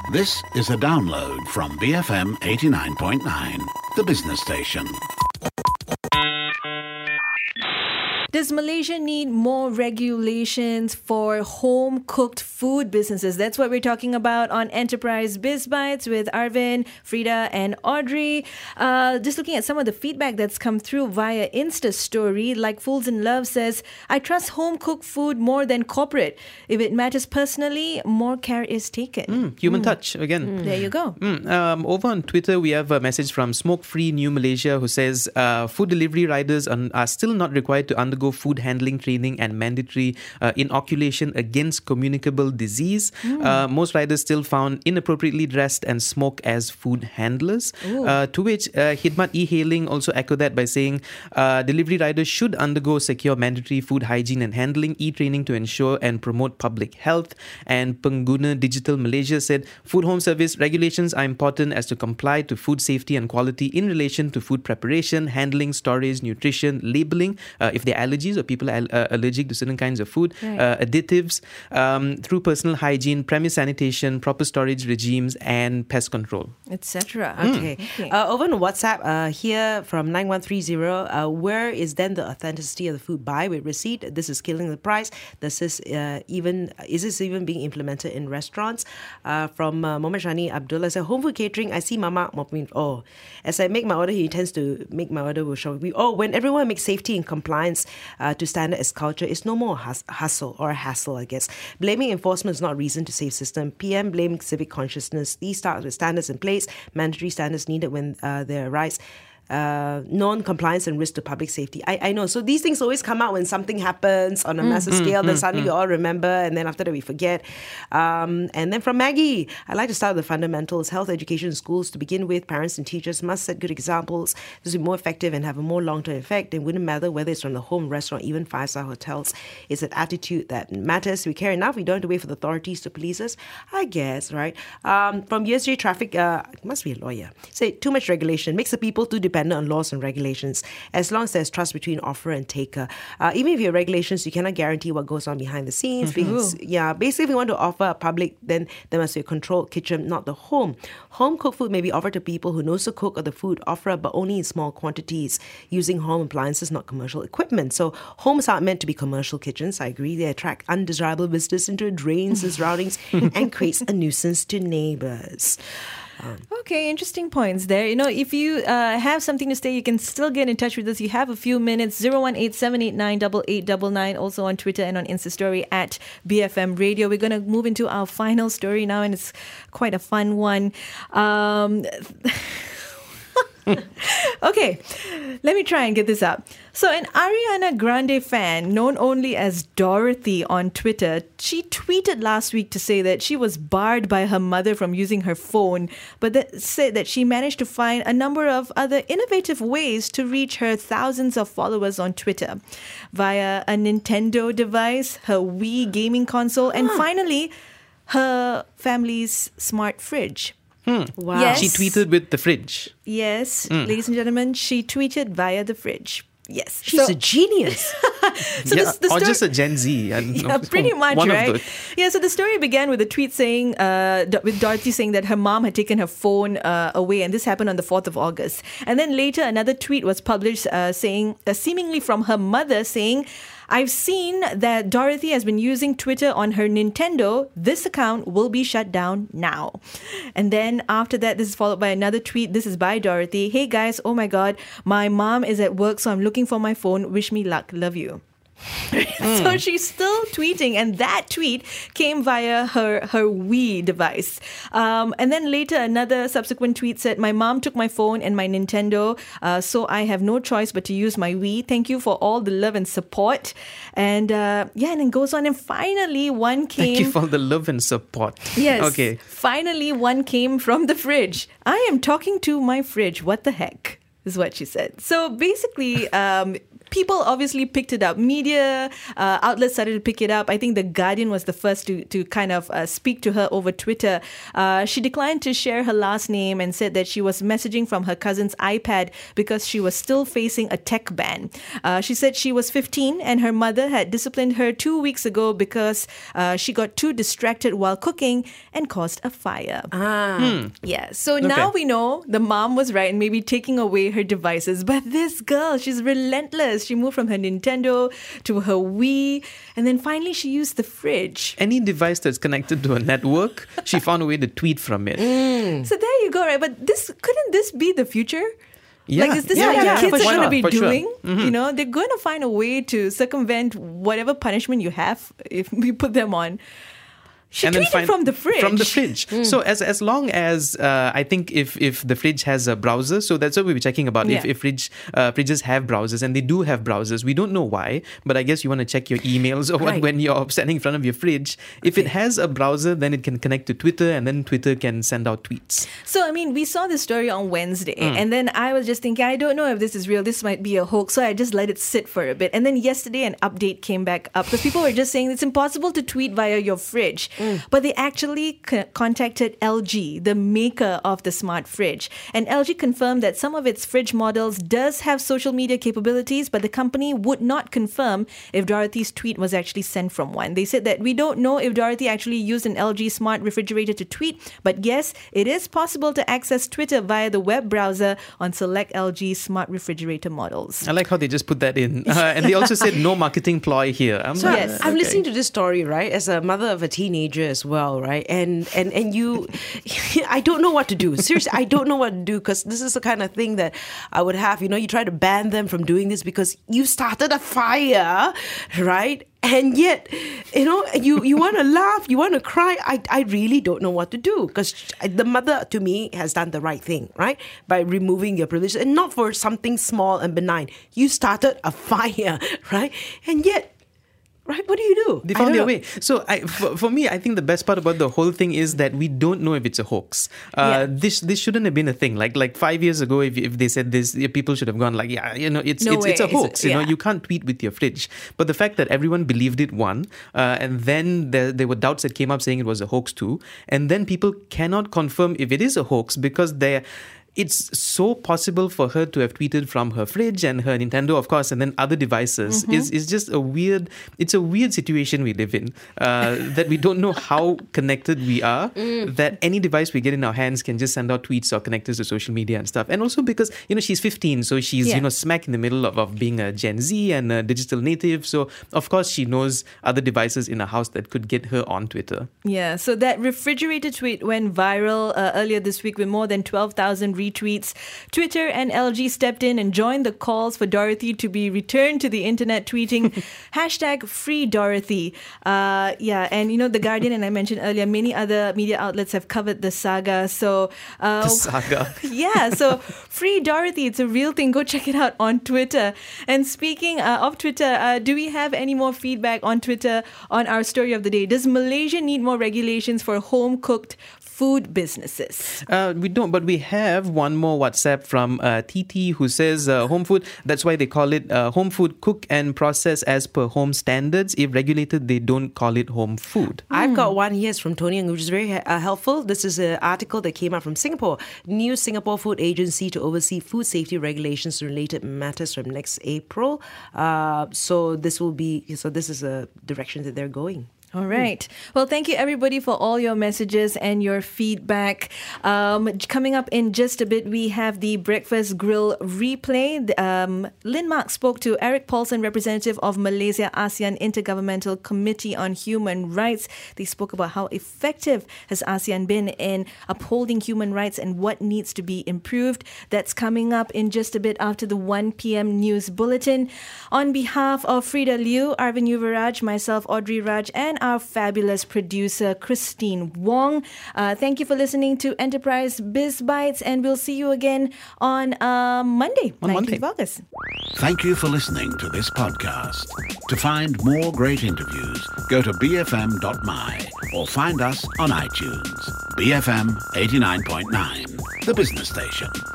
This is a download from BFM 89.9, the business station. Does Malaysia need more regulations for home-cooked food businesses? That's what we're talking about on Enterprise Biz Bites with Arvin, Frida and Audrey. Just looking at some of the feedback that's come through via Insta story, like Fools in Love says, I trust home-cooked food more than corporate. If it matters personally, more care is taken. Human touch, again. There you go. Over on Twitter, we have a message from Smoke Free New Malaysia who says food delivery riders are still not required to undergo food handling training and mandatory inoculation against communicable disease. Most riders still found inappropriately dressed and smoke as food handlers. To which Hidmat E-Hailing also echoed that by saying delivery riders should undergo secure mandatory food hygiene and handling e-training to ensure and promote public health. And Pengguna Digital Malaysia said food home service regulations are important as to comply to food safety and quality in relation to food preparation, handling, storage, nutrition, labeling, if they're allergies or people are allergic to certain kinds of food, additives, through personal hygiene, premise sanitation, proper storage regimes, and pest control, etc. Okay. Over on WhatsApp, here from 9130, where is then the authenticity of the food buy with receipt? This is killing the price. Is this even being implemented in restaurants? From Mohammed Shani Abdullah said, home food catering, I see Mama mopping. As I make my order, he intends to make my order with show. When everyone makes safety and compliance to standard as culture, it's no more hassle, I guess. Blaming enforcement is not a reason to save system. PM blame civic consciousness. These start with standards in place, mandatory standards needed when they arise. Non-compliance and risk to public safety. I know. So these things always come out when something happens on a massive scale. Then suddenly we all remember, and then after that we forget. And then from Maggie, I like to start with the fundamentals. Health education in schools to begin with. Parents and teachers must set good examples. This will be more effective and have a more long-term effect. It wouldn't matter whether it's from the home, restaurant, even 5-star hotels. It's an attitude that matters. We care enough. We don't have to wait for the authorities to police us. I guess, right? From USJ Traffic, must be a lawyer. Say too much regulation makes the people too dependent on laws and regulations. As long as there's trust between offerer and taker, even if you have regulations, you cannot guarantee what goes on behind the scenes. Because, basically, if you want to offer a public, then there must be a controlled kitchen, not the home. Home cooked food may be offered to people who knows to cook or the food offerer, but only in small quantities, using home appliances, not commercial equipment. So homes aren't meant to be commercial kitchens. I agree. They attract undesirable visitors into drains and surroundings and creates a nuisance to neighbours. Okay, interesting points there. If you have something to say, you can still get in touch with us. You have a few minutes. 018-789-8899. Also on Twitter and on Insta Story at BFM Radio. We're going to move into our final story now, and it's quite a fun one. Okay, let me try and get this up. So an Ariana Grande fan, known only as Dorothy on Twitter, she tweeted last week to say that she was barred by her mother from using her phone, but that said that she managed to find a number of other innovative ways to reach her thousands of followers on Twitter via a Nintendo device, her Wii gaming console, and finally, her family's smart fridge. Wow. Yes. She tweeted with the fridge. Yes, ladies and gentlemen, she tweeted via the fridge. Yes. She's a genius. Or just a Gen Z. I don't know. Pretty much, One right? of those. Yeah, so the story began with a tweet saying, with Dorothy saying that her mom had taken her phone away, and this happened on the 4th of August. And then later, another tweet was published saying, seemingly from her mother, saying, I've seen that Dorothy has been using Twitter on her Nintendo. This account will be shut down now. And then after that, this is followed by another tweet. This is by Dorothy. Hey guys, oh my God, my mom is at work, so I'm looking for my phone. Wish me luck. Love you. So she's still tweeting, and that tweet came via her Wii device. And then later, another subsequent tweet said, my mom took my phone and my Nintendo, so I have no choice but to use my Wii. Thank you for all the love and support. And and then goes on, and finally one came... Thank you for the love and support. Yes. Okay. Finally one came from the fridge. I am talking to my fridge. What the heck is what she said. So basically... people obviously picked it up. Media outlets started to pick it up. I think The Guardian was the first to kind of speak to her over Twitter. She declined to share her last name and said that she was messaging from her cousin's iPad because she was still facing a tech ban. She said she was 15 and her mother had disciplined her 2 weeks ago because she got too distracted while cooking and caused a fire. Yeah, so now we know the mom was right in maybe taking away her devices. But this girl, she's relentless. She moved from her Nintendo to her Wii, and then finally she used the fridge. Any device that's connected to a network, she found a way to tweet from it. So there you go, right? But couldn't this be the future? Yeah, like, is this what kids are going to be doing? You know, they're going to find a way to circumvent whatever punishment you have if we put them on. She tweeted from the fridge. From the fridge. So as long as I think if the fridge has a browser, so that's what we were checking about. Yeah. If fridges have browsers, and they do have browsers, we don't know why, but I guess you want to check your emails or what when you're standing in front of your fridge. If it has a browser, then it can connect to Twitter, and then Twitter can send out tweets. So I mean, we saw this story on Wednesday, and then I was just thinking, I don't know if this is real. This might be a hoax. So I just let it sit for a bit, and then yesterday an update came back up because people were just saying it's impossible to tweet via your fridge. But they actually contacted LG, the maker of the smart fridge. And LG confirmed that some of its fridge models does have social media capabilities, but the company would not confirm if Dorothy's tweet was actually sent from one. They said that we don't know if Dorothy actually used an LG smart refrigerator to tweet, but yes, it is possible to access Twitter via the web browser on select LG smart refrigerator models. I like how they just put that in. And they also said no marketing ploy here. I'm listening to this story, right, as a mother of a teenager as well, right? And you, I don't know what to do. Seriously, I don't know what to do, because this is the kind of thing that I would have, you try to ban them from doing this because you started a fire, right? And yet, you want to laugh, you want to cry. I really don't know what to do, because the mother, to me, has done the right thing, right? By removing your privileges, and not for something small and benign. You started a fire, right? And yet, right? What do you do? They found their way. So for me, I think the best part about the whole thing is that we don't know if it's a hoax. This shouldn't have been a thing. Like 5 years ago, if they said this, people should have gone like, it's a hoax. You can't tweet with your fridge. But the fact that everyone believed it, and then there were doubts that came up saying it was a hoax too, and then people cannot confirm if it is a hoax because it's so possible for her to have tweeted from her fridge and her Nintendo, of course, and then other devices. Is just a weird situation we live in, that we don't know how connected we are, that any device we get in our hands can just send out tweets or connect us to social media and stuff. And also because, she's 15, so she's, smack in the middle of being a Gen Z and a digital native. So, of course, she knows other devices in her house that could get her on Twitter. Yeah, so that refrigerator tweet went viral earlier this week with more than 12,000 retweets. Twitter and LG stepped in and joined the calls for Dorothy to be returned to the internet, tweeting #FreeDorothy. And The Guardian, and I mentioned earlier, many other media outlets have covered the saga. So the saga. Yeah, so Free Dorothy, it's a real thing. Go check it out on Twitter. And speaking of Twitter, do we have any more feedback on Twitter on our story of the day? Does Malaysia need more regulations for home-cooked food businesses? We don't, but we have one more WhatsApp from TT who says home food, that's why they call it home food, cook and process as per home standards. If regulated, they don't call it home food. I've got one here from Tony, which is very helpful. This is an article that came out from Singapore. New Singapore Food Agency to oversee food safety regulations and related matters from next April. So this is a direction that they're going. All right. Well, thank you, everybody, for all your messages and your feedback. Coming up in just a bit, we have the Breakfast Grill replay. Lynn Mark spoke to Eric Paulson, representative of Malaysia ASEAN Intergovernmental Committee on Human Rights. They spoke about how effective has ASEAN been in upholding human rights and what needs to be improved. That's coming up in just a bit after the 1 p.m. news bulletin. On behalf of Frida Liu, Arvind Yuvaraj, myself, Audrey Raj, and our fabulous producer, Christine Wong. Thank you for listening to Enterprise Biz Bites, and we'll see you again on Monday, 19th of August. Thank you for listening to this podcast. To find more great interviews, go to bfm.my or find us on iTunes. BFM 89.9, the business station.